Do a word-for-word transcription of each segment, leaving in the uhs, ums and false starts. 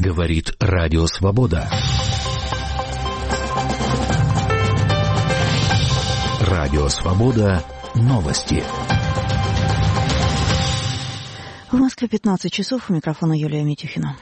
Говорит Радио Свобода. Радио Свобода. Новости. В Москве пятнадцать часов. У микрофона Юлия Митюхина.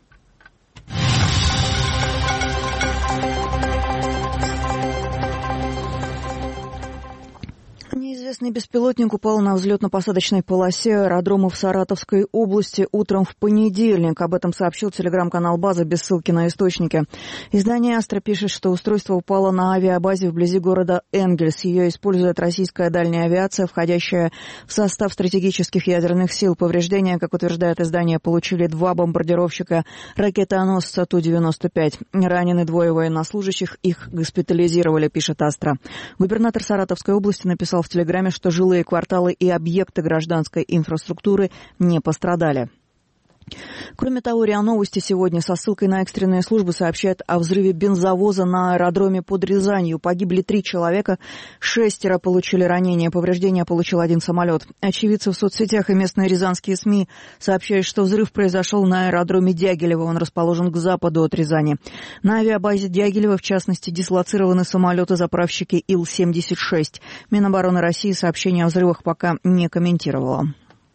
Неизвестный беспилотник упал на взлетно-посадочной полосе аэродрома в Саратовской области утром в понедельник. Об этом сообщил телеграм-канал «База» без ссылки на источники. Издание «Астра» пишет, что устройство упало на авиабазе вблизи города Энгельс. Ее использует российская дальняя авиация, входящая в состав стратегических ядерных сил. Повреждения, как утверждает издание, получили два бомбардировщика ракетоносца Ту девяносто пять. Ранены двое военнослужащих, их госпитализировали, пишет «Астра». Губернатор Саратовской области написал в телеграме, что жилые кварталы и объекты гражданской инфраструктуры не пострадали. Кроме того, РИА Новости сегодня со ссылкой на экстренные службы сообщает о взрыве бензовоза на аэродроме под Рязанью. Погибли три человека, шестеро получили ранения, повреждения получил один самолет. Очевидцы в соцсетях и местные рязанские СМИ сообщают, что взрыв произошел на аэродроме Дягилево. Он расположен к западу от Рязани. На авиабазе Дягилево, в частности, дислоцированы самолеты-заправщики Ил семьдесят шесть. Минобороны России сообщение о взрывах пока не комментировало.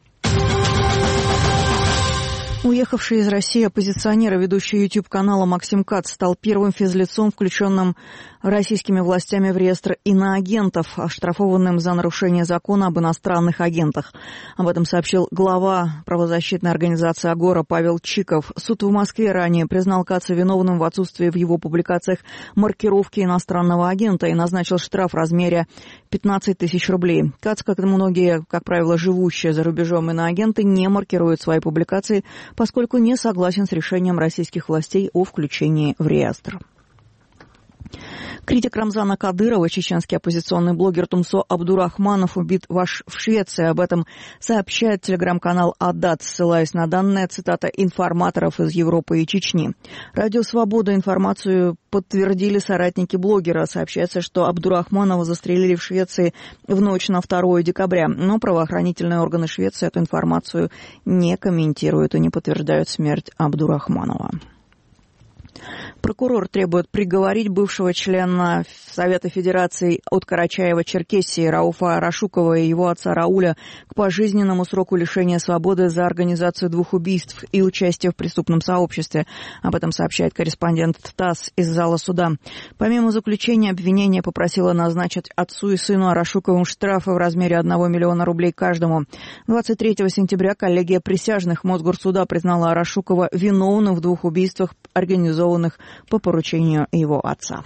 Уехавший из России оппозиционер и ведущий YouTube-канала Максим Кац стал первым физлицом, включенным российскими властями в реестр иноагентов, оштрафованным за нарушение закона об иностранных агентах. Об этом сообщил глава правозащитной организации «Агора» Павел Чиков. Суд в Москве ранее признал Каца виновным в отсутствии в его публикациях маркировки иностранного агента и назначил штраф в размере пятнадцать тысяч рублей. Кац, как и многие, как правило, живущие за рубежом иноагенты, не маркируют свои публикации, поскольку не согласен с решением российских властей о включении в реестр. Критик Рамзана Кадырова, чеченский оппозиционный блогер Тумсо Абдурахманов, убит в Швеции. Об этом сообщает телеграм-канал «Адат», ссылаясь на данные, цитата, информаторов из Европы и Чечни. Радио «Свобода» информацию подтвердили соратники блогера. Сообщается, что Абдурахманова застрелили в Швеции в ночь на второе декабря. Но правоохранительные органы Швеции эту информацию не комментируют и не подтверждают смерть Абдурахманова. Прокурор требует приговорить бывшего члена Совета Федерации от Карачаева-Черкесии Рауфа Арашукова и его отца Рауля к пожизненному сроку лишения свободы за организацию двух убийств и участие в преступном сообществе. Об этом сообщает корреспондент ТАСС из зала суда. Помимо заключения, обвинение попросило назначить отцу и сыну Арашуковым штрафы в размере одного миллиона рублей каждому. двадцать третьего сентября коллегия присяжных Мосгорсуда признала Арашукова виновным в двух убийствах, организованных по поручению его отца.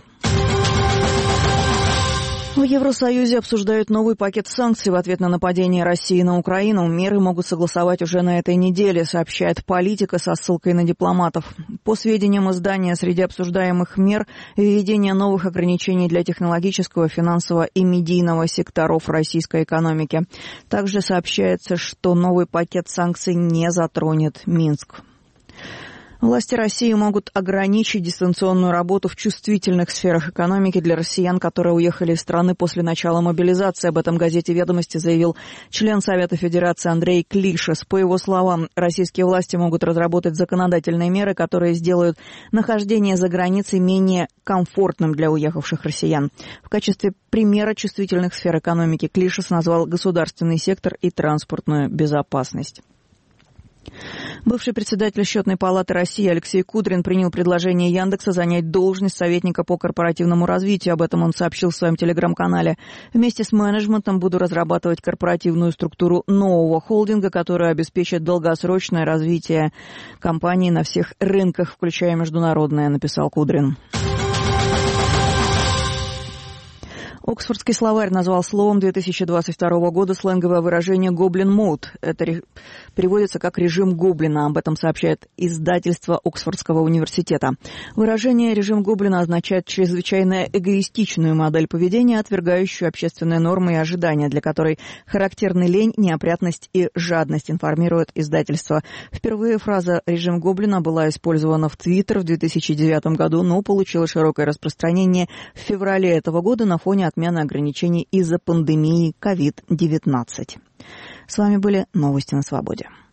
В Евросоюзе обсуждают новый пакет санкций в ответ на нападение России на Украину. Меры могут согласовать уже на этой неделе, сообщает «Политика» со ссылкой на дипломатов. По сведениям издания, среди обсуждаемых мер введение новых ограничений для технологического, финансового и медийного секторов российской экономики. Также сообщается, что новый пакет санкций не затронет Минск. Власти России могут ограничить дистанционную работу в чувствительных сферах экономики для россиян, которые уехали из страны после начала мобилизации. Об этом газете «Ведомости» заявил член Совета Федерации Андрей Клишес. По его словам, российские власти могут разработать законодательные меры, которые сделают нахождение за границей менее комфортным для уехавших россиян. В качестве примера чувствительных сфер экономики Клишес назвал государственный сектор и транспортную безопасность. Бывший председатель Счетной палаты России Алексей Кудрин принял предложение Яндекса занять должность советника по корпоративному развитию. Об этом он сообщил в своем телеграм-канале. Вместе с менеджментом буду разрабатывать корпоративную структуру нового холдинга, которая обеспечит долгосрочное развитие компании на всех рынках, включая международное, написал Кудрин. Оксфордский словарь назвал словом две тысячи двадцать второго года сленговое выражение «гоблин мод». Это ре... переводится как «режим гоблина». Об этом сообщает издательство Оксфордского университета. Выражение «режим гоблина» означает чрезвычайно эгоистичную модель поведения, отвергающую общественные нормы и ожидания, для которой характерны лень, неопрятность и жадность, информирует издательство. Впервые фраза «режим гоблина» была использована в Твиттер в две тысячи девятом году, но получила широкое распространение в феврале этого года на фоне отмены ограничений из-за пандемии ковид девятнадцать. С вами были новости на Свободе.